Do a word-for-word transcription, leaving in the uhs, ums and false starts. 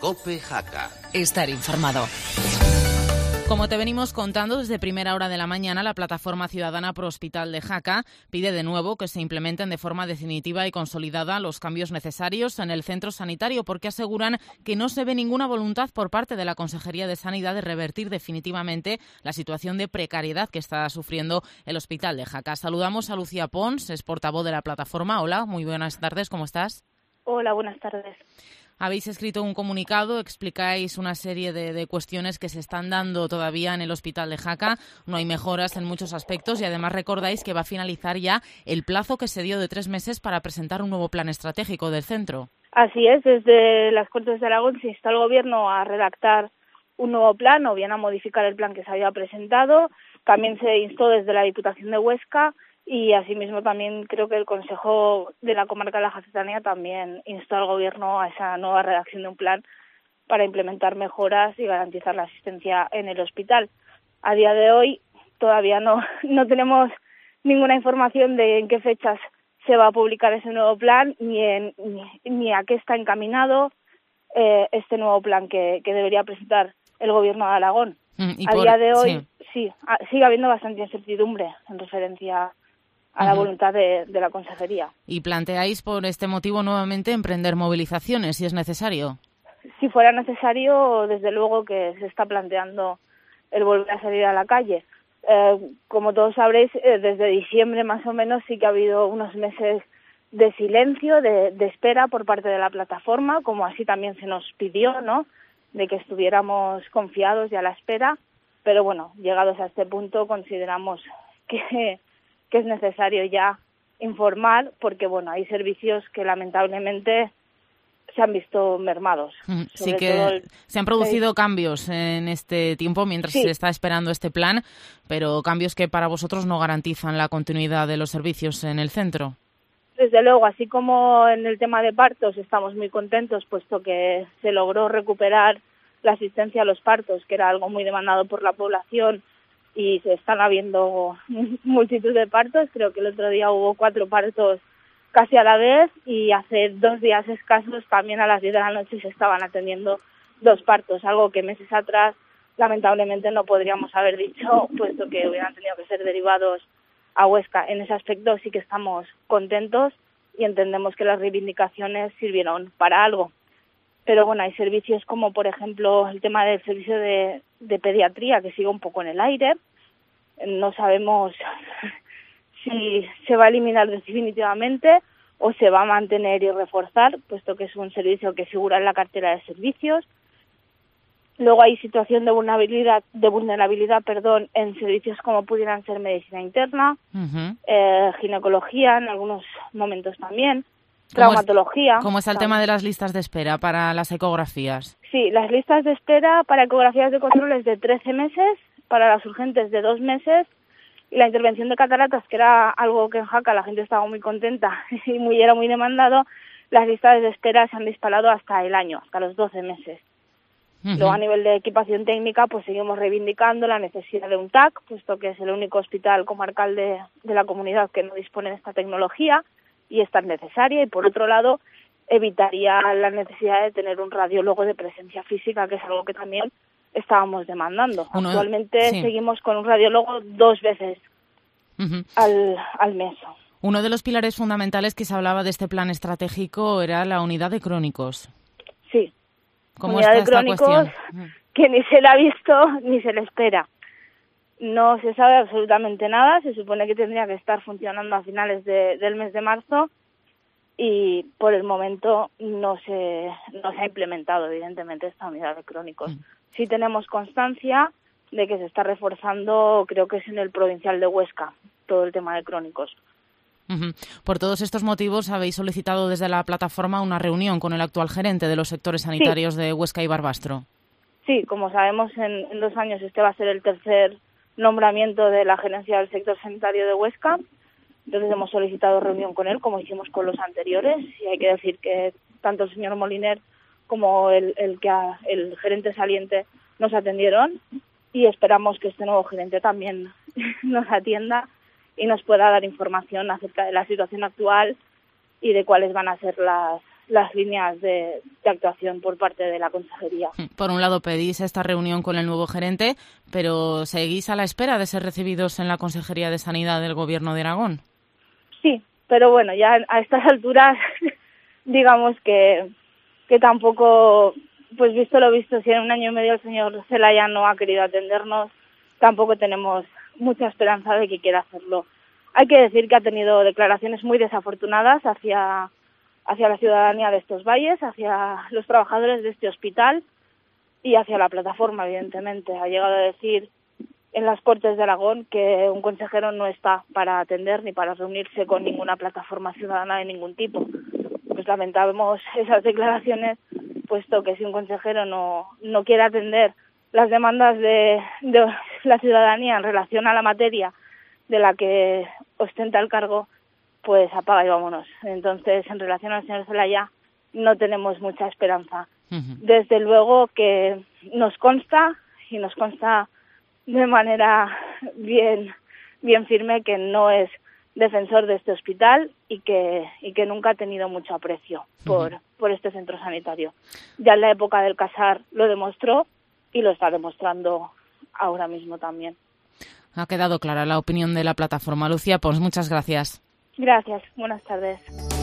COPE Jaca. Estar informado. Como te venimos contando desde primera hora de la mañana, la Plataforma Ciudadana Pro Hospital de Jaca pide de nuevo que se implementen de forma definitiva y consolidada los cambios necesarios en el centro sanitario, porque aseguran que no se ve ninguna voluntad por parte de la Consejería de Sanidad de revertir definitivamente la situación de precariedad que está sufriendo el Hospital de Jaca. Saludamos a Lucía Pons, es portavoz de la plataforma. Hola, muy buenas tardes, ¿cómo estás? Hola, buenas tardes. Habéis escrito un comunicado, explicáis una serie de, de cuestiones que se están dando todavía en el Hospital de Jaca. No hay mejoras en muchos aspectos y además recordáis que va a finalizar ya el plazo que se dio de tres meses para presentar un nuevo plan estratégico del centro. Así es, desde las Cortes de Aragón se insta al Gobierno a redactar un nuevo plan o bien a modificar el plan que se había presentado. También se instó desde la Diputación de Huesca y asimismo también creo que el Consejo de la Comarca de la Jacetanía también instó al Gobierno a esa nueva redacción de un plan para implementar mejoras y garantizar la asistencia en el hospital. A día de hoy todavía no, no tenemos ninguna información de en qué fechas se va a publicar ese nuevo plan ni, en, ni, ni a qué está encaminado eh, este nuevo plan que, que debería presentar el Gobierno de Aragón. Mm, y a por, día de hoy sí, sí a, sigue habiendo bastante incertidumbre en referencia a la voluntad de, de la Consejería. ¿Y planteáis por este motivo nuevamente emprender movilizaciones si es necesario? Si fuera necesario, desde luego que se está planteando el volver a salir a la calle. Eh, como todos sabréis, eh, desde diciembre más o menos sí que ha habido unos meses de silencio, de, de espera por parte de la plataforma, como así también se nos pidió, ¿no?, de que estuviéramos confiados y a la espera. Pero bueno, llegados a este punto consideramos que que es necesario ya informar porque, bueno, hay servicios que lamentablemente se han visto mermados. Mm, sí que el... se han producido sí. cambios en este tiempo mientras sí. se está esperando este plan, pero cambios que para vosotros no garantizan la continuidad de los servicios en el centro. Desde luego, así como en el tema de partos estamos muy contentos, puesto que se logró recuperar la asistencia a los partos, que era algo muy demandado por la población, y se están habiendo multitud de partos. Creo que el otro día hubo cuatro partos casi a la vez y hace dos días escasos también a las diez de la noche se estaban atendiendo dos partos, algo que meses atrás lamentablemente no podríamos haber dicho, puesto que hubieran tenido que ser derivados a Huesca. En ese aspecto sí que estamos contentos y entendemos que las reivindicaciones sirvieron para algo. Pero bueno, hay servicios como, por ejemplo, el tema del servicio de, de pediatría, que sigue un poco en el aire. No sabemos si se va a eliminar definitivamente o se va a mantener y reforzar, puesto que es un servicio que figura en la cartera de servicios. Luego hay situación de vulnerabilidad, de vulnerabilidad, perdón, en servicios como pudieran ser medicina interna, uh-huh. eh, ginecología en algunos momentos también. Traumatología. ¿Cómo está el tema de las listas de espera para las ecografías? Sí, las listas de espera para ecografías de control es de trece meses, para las urgentes de dos meses, y la intervención de cataratas, que era algo que en Jaca la gente estaba muy contenta y muy, era muy demandado, las listas de espera se han disparado hasta el año, hasta los doce meses. Uh-huh. Luego, a nivel de equipación técnica, pues seguimos reivindicando la necesidad de un T A C, puesto que es el único hospital comarcal de, de la comunidad que no dispone de esta tecnología, y es tan necesaria, y por otro lado evitaría la necesidad de tener un radiólogo de presencia física, que es algo que también estábamos demandando. Uno, Actualmente sí. seguimos con un radiólogo dos veces uh-huh. al, al mes. Uno de los pilares fundamentales que se hablaba de este plan estratégico era la unidad de crónicos. Sí, ¿Cómo unidad está de esta crónicos cuestión? Que ni se la ha visto ni se le espera. No se sabe absolutamente nada, se supone que tendría que estar funcionando a finales de, del mes de marzo y por el momento no se, no se ha implementado evidentemente esta unidad de crónicos. Mm. Sí tenemos constancia de que se está reforzando, creo que es en el provincial de Huesca, todo el tema de crónicos. Uh-huh. Por todos estos motivos habéis solicitado desde la plataforma una reunión con el actual gerente de los sectores sanitarios sí. de Huesca y Barbastro. Sí, como sabemos en, en dos años este va a ser el tercer nombramiento de la gerencia del sector sanitario de Huesca. Entonces hemos solicitado reunión con él, como hicimos con los anteriores, y hay que decir que tanto el señor Moliner como el, el, que ha, el gerente saliente nos atendieron, y esperamos que este nuevo gerente también nos atienda y nos pueda dar información acerca de la situación actual y de cuáles van a ser las, las líneas de, de actuación por parte de la consejería. Por un lado pedís esta reunión con el nuevo gerente, pero ¿seguís a la espera de ser recibidos en la Consejería de Sanidad del Gobierno de Aragón? Sí, pero bueno, ya a estas alturas digamos que, que tampoco, pues visto lo visto, si en un año y medio el señor Zelaya no ha querido atendernos, tampoco tenemos mucha esperanza de que quiera hacerlo. Hay que decir que ha tenido declaraciones muy desafortunadas hacia, hacia la ciudadanía de estos valles, hacia los trabajadores de este hospital y hacia la plataforma, evidentemente. Ha llegado a decir en las Cortes de Aragón que un consejero no está para atender ni para reunirse con ninguna plataforma ciudadana de ningún tipo. Pues lamentamos esas declaraciones, puesto que si un consejero no, no quiere atender las demandas de, de la ciudadanía en relación a la materia de la que ostenta el cargo, pues apaga y vámonos. Entonces, en relación al señor Zelaya, no tenemos mucha esperanza. Uh-huh. Desde luego que nos consta, y nos consta de manera bien, bien firme, que no es defensor de este hospital y que, y que nunca ha tenido mucho aprecio por, uh-huh. por este centro sanitario. Ya en la época del Casar lo demostró y lo está demostrando ahora mismo también. Ha quedado clara la opinión de la plataforma. Lucía Pons, muchas gracias. Gracias, buenas tardes.